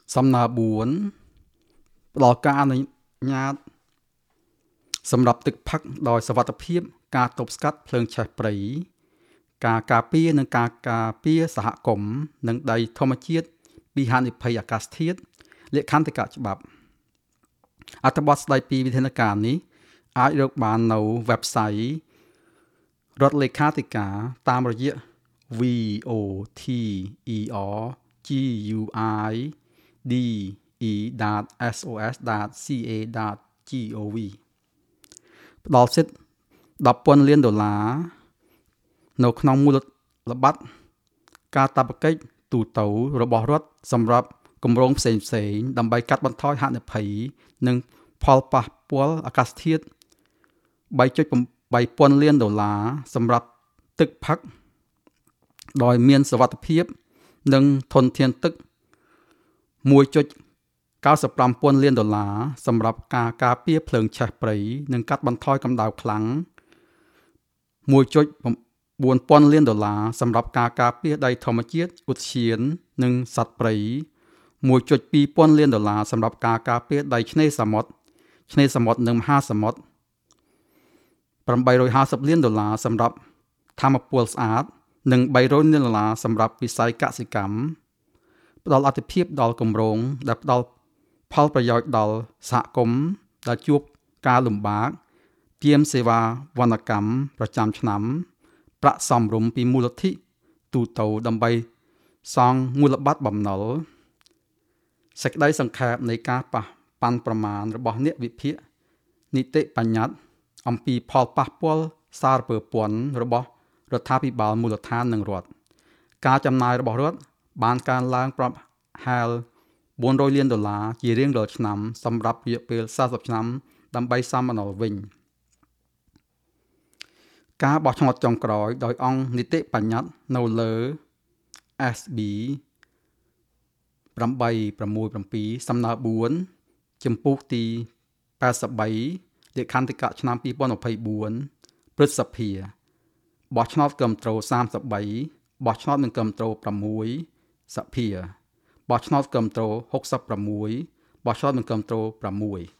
សំណើ4ផ្ដល់ការអនុញ្ញាតសម្រាប់ទឹកផឹកដោយសុវត្ថិភាពការទប់ស្កាត់ភ្លើងឆេះព្រៃការការពារនិងការការពារសហគមន៍និងដីធម្មជាតិពីហានិភ័យអាកាសធាតុលក្ខន្តិកៈច្បាប់អត្ថបទស្ដីពីវិធានការនេះអាចរកបាននៅ website រដ្ឋលេខាធិការតាមរយៈ voter.sos.ca.gov ផ្ដល់សិទ្ធិ$10,000 លាននៅក្នុងមូលបត្រកាតព្វកិច្ចទូទៅរបស់រដ្ឋសម្រាប់គម្រោងផ្សេងៗដើម្បីកាត់បន្ថយហានិភ័យនិងផលប៉ះពាល់អាកាសធាតុ$3.8 លានសម្រាប់ទឹកផឹកដោយមានសុវត្ថិភាពនិងធនធានទឹក$1.95 លានសម្រាប់ការការពារភ្លើងឆេះព្រៃនិងកាត់បន្ថយកម្ដៅខ្លាំង$1.4 លានសម្រាប់ការការពារដីធម្មជាតិឧទ្យាននិងសត្វព្រៃ$1.2 លានសម្រាប់ការការពារដីឆ្នេរសមុទ្រនិងមហាសមុទ្រ$850 លានសម្រាប់ថាមពលស្អាតនិង$300 លានសម្រាប់វិស័យកសិកម្មផ្ដល់អាទិភាពដល់គម្រោងដែលផ្ដល់ផលប្រយោជន៍ដល់សហគមន៍ដែលជួបការលំបាកជាមសេវាវណ្ណកម្មប្រចាំឆ្នាំប្រាក់សមរម្យពីមូលនិធិទូទៅដើម្បីសងមូលបត្របំណុលសេចក្តីសង្ខេបនៃការប៉ាន់ប្រមាណរបស់អ្នកវិភាគនីតិបញ្ញត្តិអំពីផលប៉ះពាល់សារពើពន្ធរបស់រដ្ឋាភិបាលមូលដ្ឋាននិងរដ្ឋការចំណាយរបស់រដ្ឋបានកើនឡើងប្រហែល$400 លានជារៀងរាល់ឆ្នាំសម្រាប់រយៈពេល40ឆ្នាំដើម្បីសមបណ្ណុលវិញការបោះឆ្នោតចុងក្រោយដោយអង្គនីតិបញ្ញត្តិនៅលើ SB 867សំណើ4ចំពោះទី83លក្ខន្តិកៈឆ្នាំ2024ព្រឹទ្ធសភាបោះឆ្នោតគាំទ្រ33បោះឆ្នោតមិនគាំទ្រ6សភាបោះឆ្នោតគាំទ្រ66បោះឆ្នោតមិនគាំទ្រ6